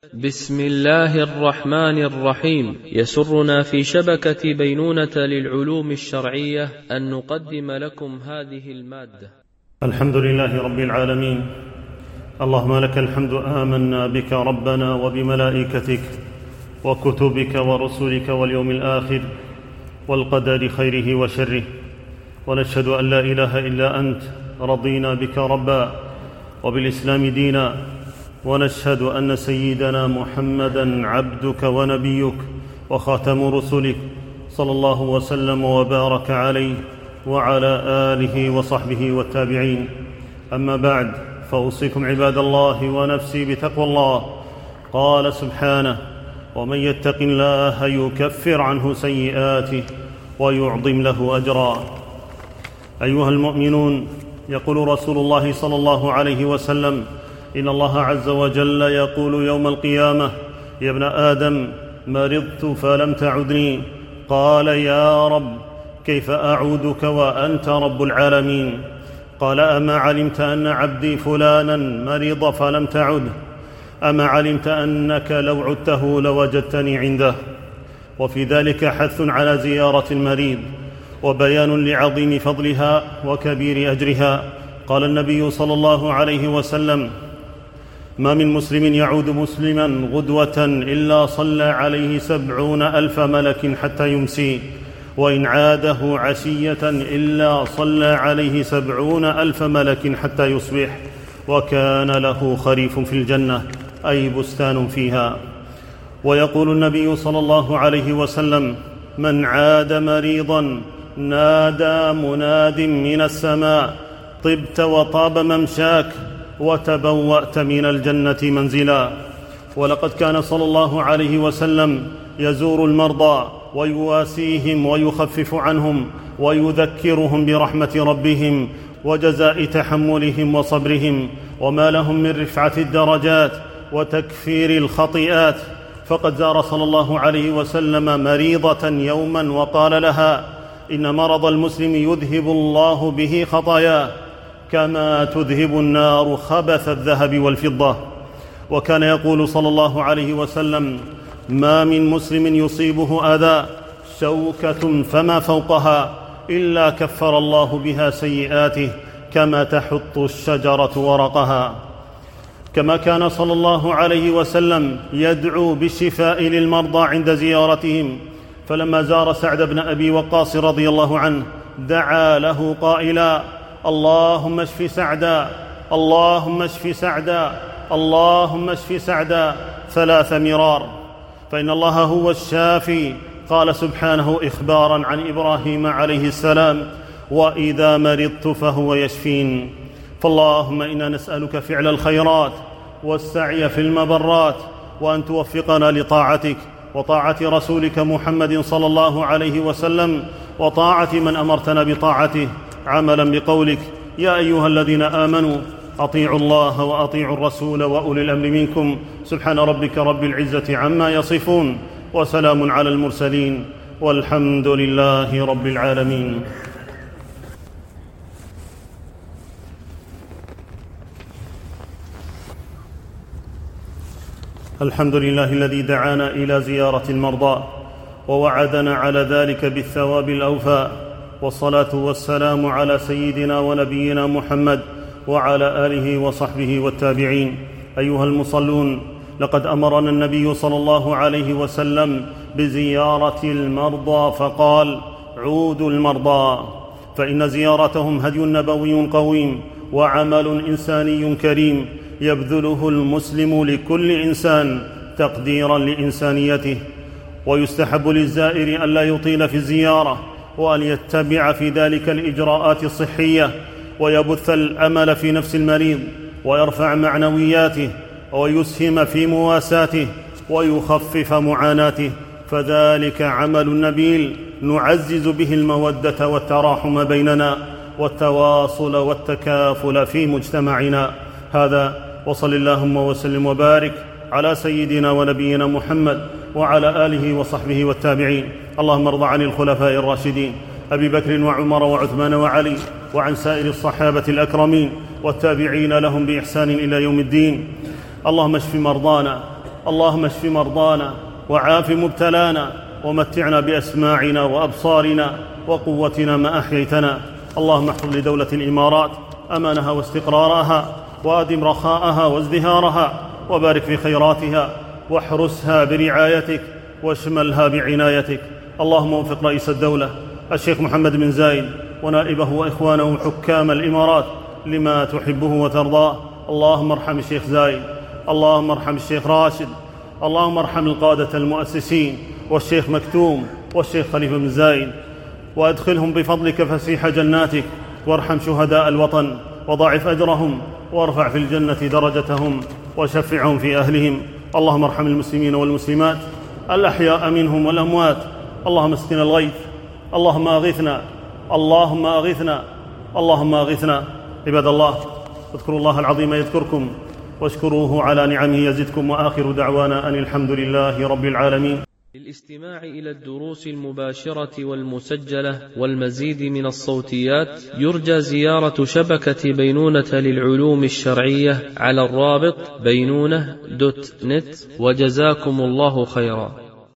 بسم الله الرحمن الرحيم. يسرنا في شبكة بينونة للعلوم الشرعية أن نقدم لكم هذه المادة. الحمد لله رب العالمين. اللهم لك الحمد، آمنا بك ربنا وبملائكتك وكتبك ورسلك واليوم الآخر والقدر خيره وشره، ونشهد أن لا إله إلا أنت، رضينا بك ربا وبالإسلام دينا، ونشهد أن سيدنا محمدًا عبدك ونبيك وخاتم رسلك، صلى الله وسلم وبارك عليه وعلى آله وصحبه والتابعين. أما بعد، فأوصيكم عباد الله ونفسي بتقوى الله. قال سبحانه: ومن يتق الله يكفر عنه سيئاته ويعظم له أجرا. أيها المؤمنون، يقول رسول الله صلى الله عليه وسلم: إن الله عز وجل يقول يوم القيامة: يا ابن آدم، مرضت فلم تعدني. قال: يا رب، كيف أعودك وأنت رب العالمين؟ قال: أما علمت أن عبدي فلانا مرض فلم تعده؟ أما علمت أنك لو عدته لوجدتني عنده؟ وفي ذلك حث على زيارة المريض وبيان لعظيم فضلها وكبير أجرها. قال النبي صلى الله عليه وسلم: ما من مسلم يعود مسلما غدوة إلا صلى عليه 70,000 ملك حتى يمسي، وإن عاده عشية إلا صلى عليه 70,000 ملك حتى يصبح، وكان له خريف في الجنة، أي بستان فيها. ويقول النبي صلى الله عليه وسلم: من عاد مريضا نادى مناد من السماء: طبت وطاب ممشاك وتبوأت من الجنة منزلا. ولقد كان صلى الله عليه وسلم يزور المرضى ويواسيهم ويخفف عنهم ويذكرهم برحمة ربهم وجزاء تحملهم وصبرهم، وما لهم من رفعة الدرجات وتكفير الخطيئات. فقد زار صلى الله عليه وسلم مريضة يوما وقال لها: إن مرض المسلم يذهب الله به خطاياه كما تذهب النار خبث الذهب والفضة. وكان يقول صلى الله عليه وسلم: ما من مسلم يصيبه أذى شوكة فما فوقها إلا كفر الله بها سيئاته كما تحط الشجرة ورقها. كما كان صلى الله عليه وسلم يدعو بالشفاء للمرضى عند زيارتهم، فلما زار سعد بن أبي وقاص رضي الله عنه دعا له قائلا: اللهم اشف سعدا، اللهم اشف سعدا، اللهم اشف سعدا 3 مرار، فإن الله هو الشافي. قال سبحانه إخباراً عن إبراهيم عليه السلام: وإذا مرضت فهو يشفين. فاللهم إنا نسألك فعل الخيرات والسعي في المبرات، وأن توفقنا لطاعتك وطاعة رسولك محمد صلى الله عليه وسلم، وطاعة من أمرتنا بطاعته، عملاً بقولك: يا أيها الذين آمنوا أطيعوا الله وأطيعوا الرسول وأولي الأمر منكم. سبحان ربك رب العزة عما يصفون، وسلام على المرسلين، والحمد لله رب العالمين. الحمد لله الذي دعانا إلى زيارة المرضى ووعدنا على ذلك بالثواب الأوفى، والصلاة والسلام على سيدنا ونبينا محمد وعلى آله وصحبه والتابعين. أيها المصلون، لقد أمرنا النبي صلى الله عليه وسلم بزيارة المرضى فقال: عودوا المرضى، فإن زيارتهم هدي نبوي قويم وعمل إنساني كريم يبذله المسلم لكل إنسان تقديراً لإنسانيته. ويستحب للزائر أن لا يطيل في الزيارة، وأن يتبع في ذلك الإجراءات الصحية، ويبث الأمل في نفس المريض ويرفع معنوياته ويسهم في مواساته ويخفف معاناته، فذلك عمل نبيل نعزز به المودة والتراحم بيننا والتواصل والتكافل في مجتمعنا. هذا، وصل اللهم وسلم وبارك على سيدنا ونبينا محمد وعلى آله وصحبه والتابعين. اللهم ارض عن الخلفاء الراشدين أبي بكر وعمر وعثمان وعلي، وعن سائر الصحابة الأكرمين والتابعين لهم بإحسان إلى يوم الدين. اللهم اشف مرضانا اللهم اشف مرضانا وعاف مبتلانا ومتعنا بأسماعنا وأبصارنا وقوتنا ما أحييتنا. اللهم احفظ لدولة الإمارات أمانها واستقرارها، وأدم رخاءها وازدهارها، وبارك في خيراتها، واحرسها برعايتك، واشملها بعنايتك. اللهم وفق رئيس الدولة الشيخ محمد بن زايد ونائبه وإخوانه حكام الإمارات لما تحبه وترضاه. اللهم ارحم الشيخ زايد، اللهم ارحم الشيخ راشد، اللهم ارحم القادة المؤسسين والشيخ مكتوم والشيخ خليفة بن زايد، وأدخلهم بفضلك فسيح جناتك، وارحم شهداء الوطن وضاعف أجرهم، وارفع في الجنة درجتهم، وشفعهم في أهلهم. اللهم ارحم المسلمين والمسلمات الأحياء منهم والأموات. اللهم اسقنا الغيث، اللهم أغثنا، اللهم أغثنا، اللهم أغثنا. عباد الله، اذكروا الله العظيم يذكركم، واشكروه على نعمه يزدكم، وآخر دعوانا أن الحمد لله رب العالمين. للاستماع إلى الدروس المباشرة والمسجلة والمزيد من الصوتيات يرجى زيارة شبكة بينونة للعلوم الشرعية على الرابط بينونة.net. وجزاكم الله خيرا.